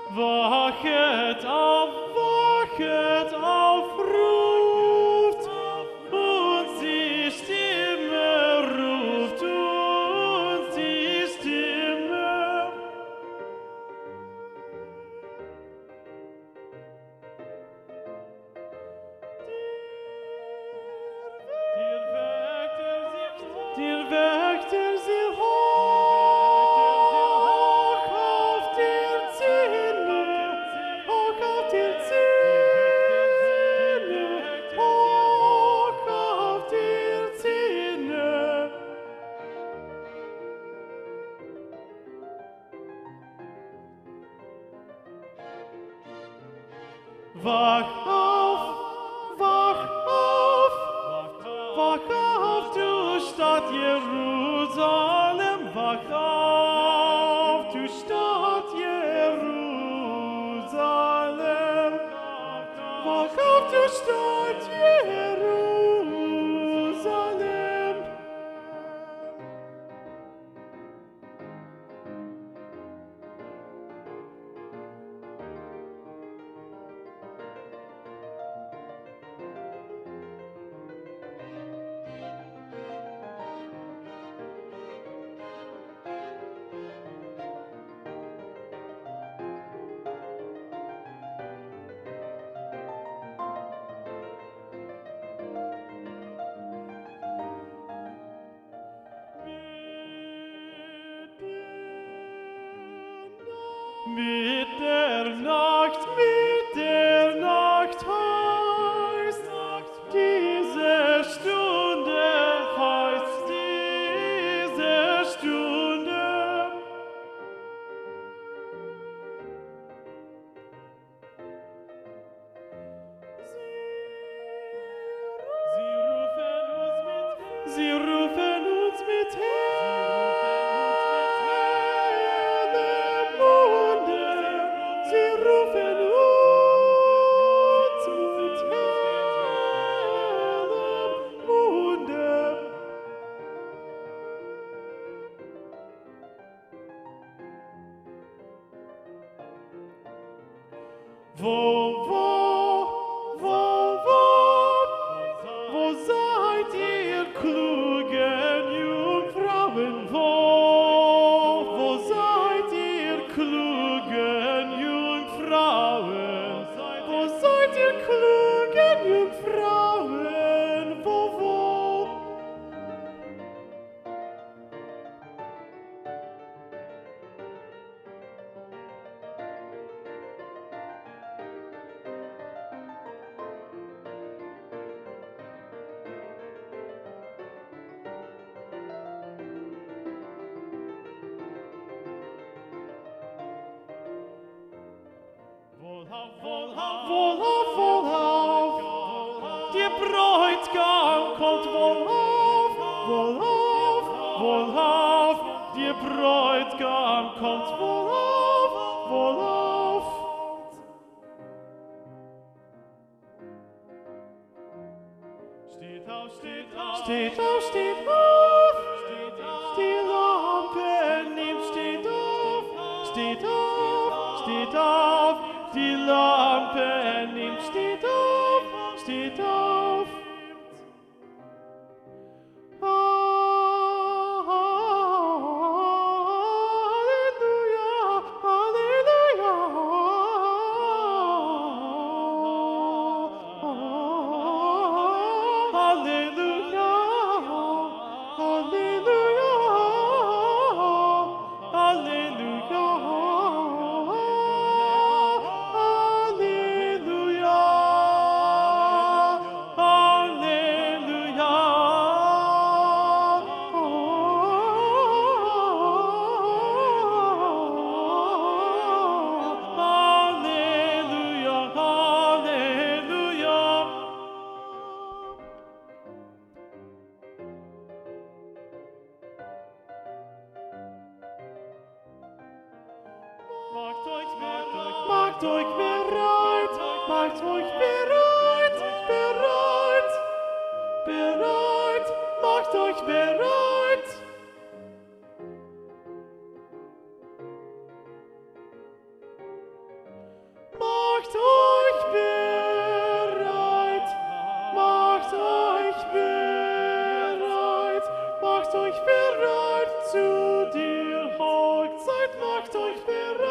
wachet auf, ruft, und die Stimme ruft, und die Stimme. Dir weckt sie hoch auf der Zinne, hoch auf der Zinne, hoch auf der Zinne. Wach auf, du Stadt Jerusalem, wach auf, du Stadt Jerusalem, wach auf, du Stadt Jerusalem. Mit der Nacht heißt diese Stunde, heißt diese Stunde. Sie rufen uns mit hellem Munde. Sie rufen uns mit hellem Munde. Wo seid ihr klugen Jungfrauen? Wo seid ihr klugen Jungfrauen? Wo seid ihr klugen Jungfrauen? Wo? Wohlauf, der Bräutigam kommt, wohlauf, der Bräutigam kommt, wohlauf. Steht auf, die Lampe nimmt, steht auf, die Lampe nimmt, steht auf. Halleluja, Halleluja. Halleluja, Halleluja, Halleluja. Macht euch bereit, macht euch bereit, macht euch bereit. zu dir, Hochzeit macht euch bereit.